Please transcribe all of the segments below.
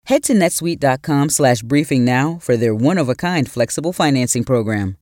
Head to netsuite.com/briefing now for their one-of-a-kind flexible financing program.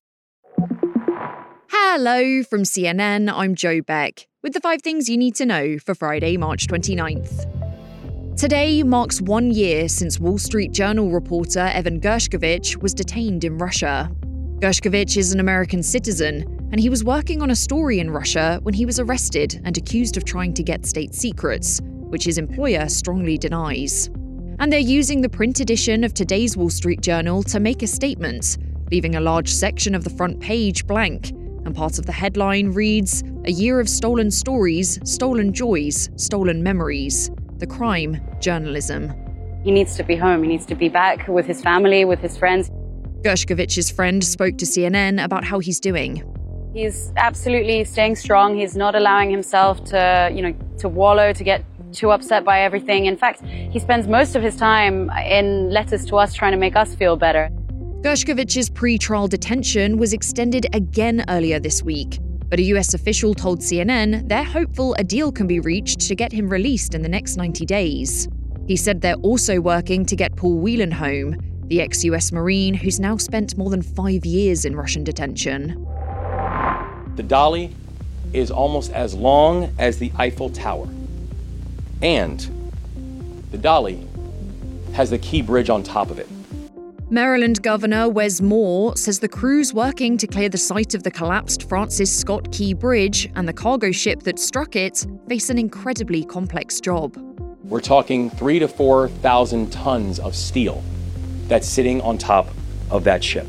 Hello from CNN, I'm Joe Beck, with the 5 things you need to know for Friday, March 29th. Today marks 1 year since Wall Street Journal reporter Evan Gershkovich was detained in Russia. Gershkovich is an American citizen, and he was working on a story in Russia when he was arrested and accused of trying to get state secrets, which his employer strongly denies. And they're using the print edition of today's Wall Street Journal to make a statement, leaving a large section of the front page blank, and part of the headline reads, "A year of stolen stories, stolen joys, stolen memories. The crime, journalism." He needs to be home. He needs to be back with his family, with his friends. Gershkovich's friend spoke to CNN about how he's doing. He's absolutely staying strong. He's not allowing himself to wallow, to get too upset by everything. In fact, he spends most of his time in letters to us trying to make us feel better. Gershkovich's pre-trial detention was extended again earlier this week, but a US official told CNN they're hopeful a deal can be reached to get him released in the next 90 days. He said they're also working to get Paul Whelan home, the ex-US Marine who's now spent more than 5 years in Russian detention. The Dolly is almost as long as the Eiffel Tower. And the Dolly has the Key Bridge on top of it. Maryland Governor Wes Moore says the crew's working to clear the site of the collapsed Francis Scott Key Bridge, and the cargo ship that struck it face an incredibly complex job. We're talking 3,000 to 4,000 tons of steel that's sitting on top of that ship.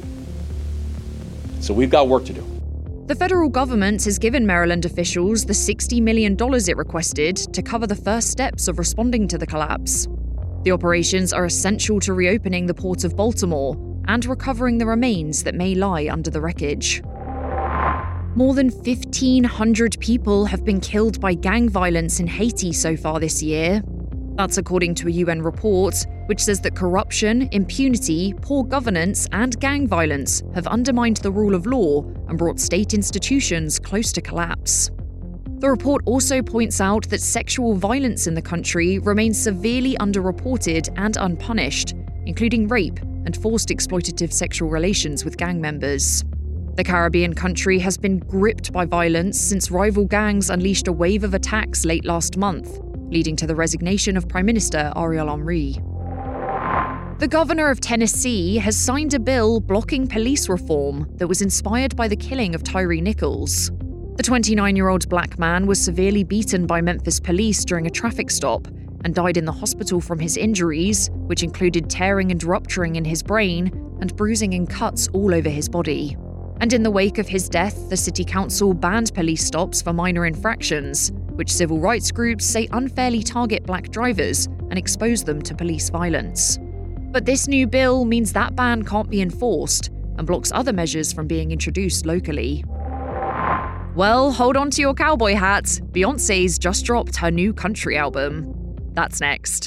So we've got work to do. The federal government has given Maryland officials the $60 million it requested to cover the first steps of responding to the collapse. The operations are essential to reopening the port of Baltimore and recovering the remains that may lie under the wreckage. More than 1,500 people have been killed by gang violence in Haiti so far this year. That's according to a UN report, which says that corruption, impunity, poor governance, and gang violence have undermined the rule of law and brought state institutions close to collapse. The report also points out that sexual violence in the country remains severely underreported and unpunished, including rape and forced exploitative sexual relations with gang members. The Caribbean country has been gripped by violence since rival gangs unleashed a wave of attacks late last month, leading to the resignation of Prime Minister Ariel Henry. The governor of Tennessee has signed a bill blocking police reform that was inspired by the killing of Tyree Nichols. The 29-year-old black man was severely beaten by Memphis police during a traffic stop and died in the hospital from his injuries, which included tearing and rupturing in his brain and bruising and cuts all over his body. And in the wake of his death, the city council banned police stops for minor infractions, which civil rights groups say unfairly target black drivers and expose them to police violence. But this new bill means that ban can't be enforced and blocks other measures from being introduced locally. Well, hold on to your cowboy hat. Beyoncé's just dropped her new country album. That's next.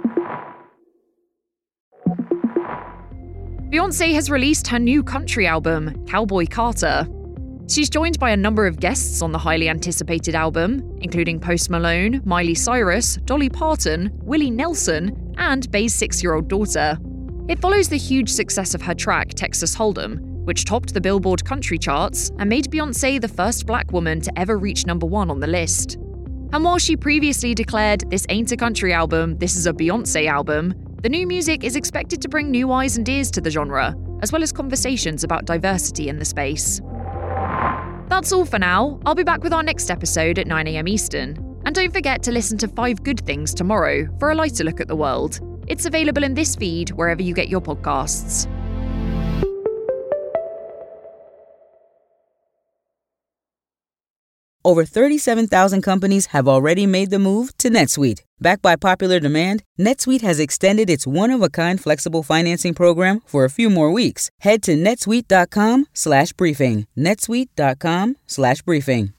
Beyoncé has released her new country album, Cowboy Carter. She's joined by a number of guests on the highly anticipated album, including Post Malone, Miley Cyrus, Dolly Parton, Willie Nelson, and Bey's 6-year-old daughter. It follows the huge success of her track, Texas Hold'em, which topped the Billboard country charts and made Beyoncé the first black woman to ever reach #1 on the list. And while she previously declared, "This ain't a country album, this is a Beyoncé album," the new music is expected to bring new eyes and ears to the genre, as well as conversations about diversity in the space. That's all for now. I'll be back with our next episode at 9 a.m. Eastern. And don't forget to listen to 5 Good Things tomorrow for a lighter look at the world. It's available in this feed wherever you get your podcasts. Over 37,000 companies have already made the move to NetSuite. Backed by popular demand, NetSuite has extended its one-of-a-kind flexible financing program for a few more weeks. Head to netsuite.com/briefing. netsuite.com/briefing.